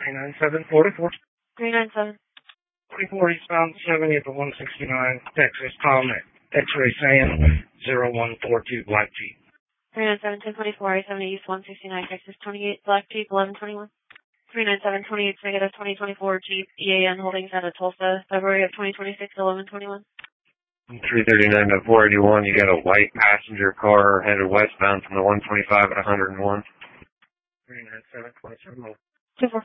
39744. 397. 24 eastbound 70 at the 169 Texas Tom X-ray Sam 0142 Black Jeep. 397 1024 I-70 East 169 Texas 28 Black Jeep 1121. 397 28 negative 2024 Jeep EAN Holdings out of Tulsa, February of 2026 1121. 339 to 481, you got a white passenger car headed westbound from the 125 at 101. 397 27. 24.